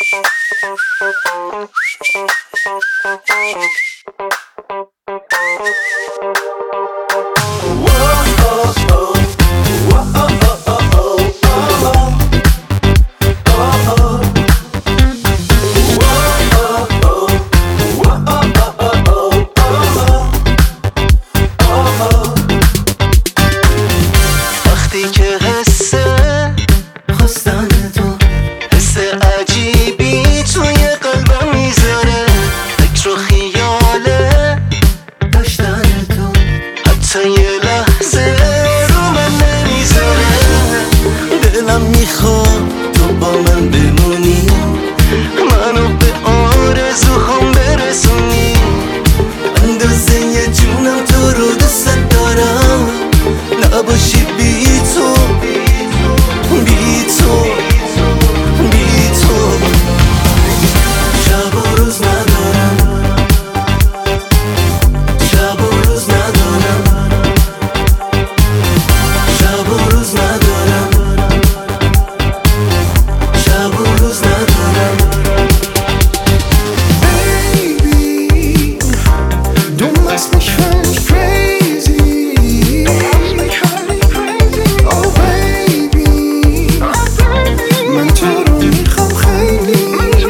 وقتی که خواستن تو حس عجیبی توی قلبم میذاره، فکر و خیاله داشتن تو حتی یه لحظه رو من نمیذاره. دلم میخواد تو با من بمونی، منو به آرزوهام برسونی، اندازه یه جونم تو رو دوست دارم، نباشی بی تو بی تو بی تو. شب و روز ندارم، شب و روز ندارم، شب و روز ندارم، شب و روز ندارم. Baby, du machst mich völlig crazy. Oh baby, من تو رو میخوام خیلی.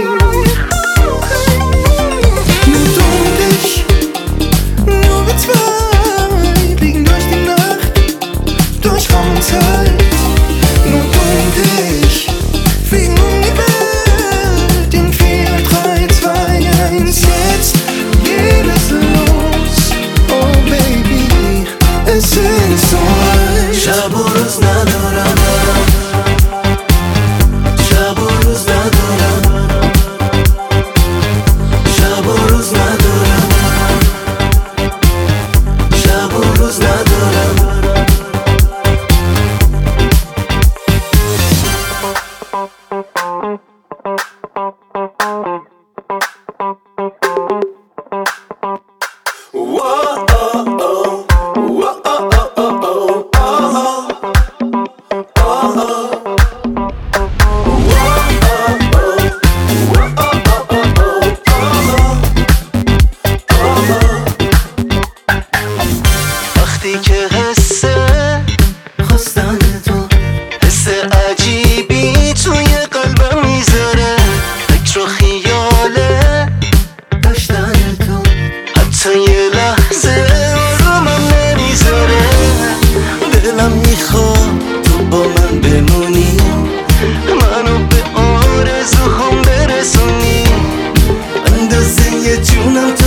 Nu und ich, nur wir zwei, fliegen durch die Nacht, durch Raum und Zeit. Nur du und ich fliegen um die Welt in 4, 3, 2, 1. Jetzt geht es los. Oh baby, es ist so weit. شب و روز ندارم، شب و روز ندارم، شب و روز ندارم، شب و روز ندارم. وقتی که خواستن تو حس عجیبی توی قلبم میذاره، فکر و خیاله داشتن تو حتی یه لحظه رو من نمیذاره. دلم میخواد تو با من بمونی، منو به آرزوهام برسونی، اندازه یه جونم